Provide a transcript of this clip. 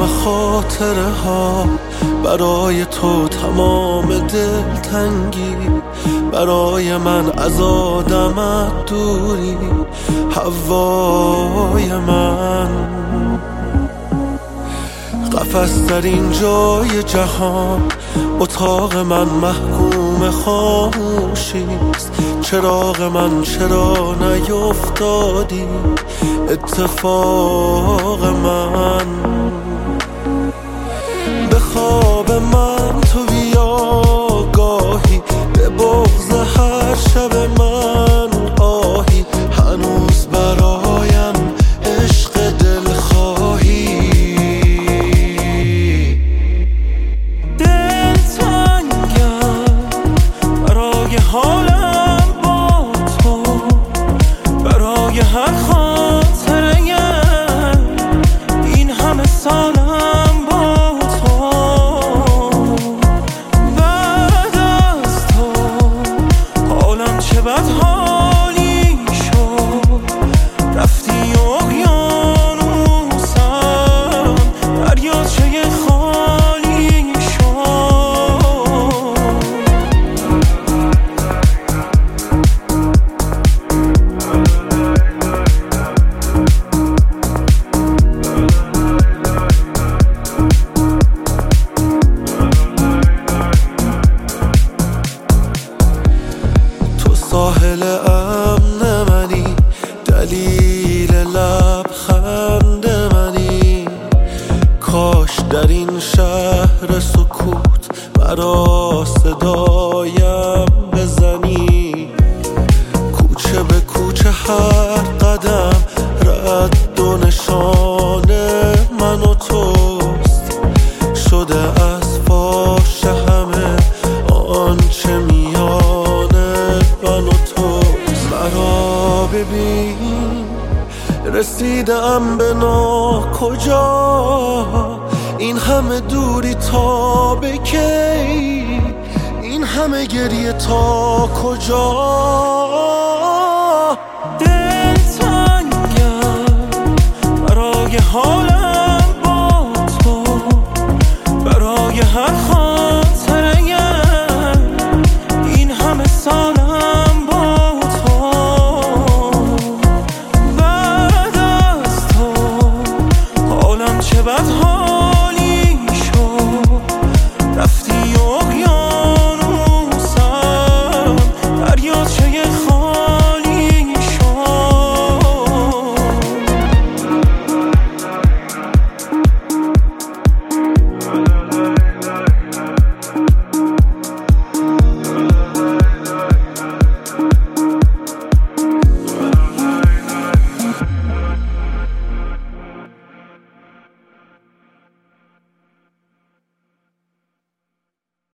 خاطره ها، برای تو تمام دلتنگی، برای من از آدمت دوری، هوای من. قفس در این جای جهان، اتاق من محکوم خاموشیست. چراغ من چرا نیفتادی؟ اتفاق من. به خواب من تو بیا گاهی، به بغض هر شب من آهی. هنوز برایم عشق دلخواهی. دلتنگم برای حالم با تو، برای هر خاطره این همه سالم با تو. بعد از تو حالم چه بد حالی شد. رفتی اقیانوسم، دریاچه خالی شد. ساحل امن منی، دلیل لبخند منی. کاش در این شهر سکوت مرا صدایم بزنی. کوچه به کوچه هر قدم رد و نشان من و توست. شده از فاش همه آنچه میان من و تو. مرا ببین رسیدم به ناکجا. این همه دوری تا به کی؟ این همه گریه تا کجا؟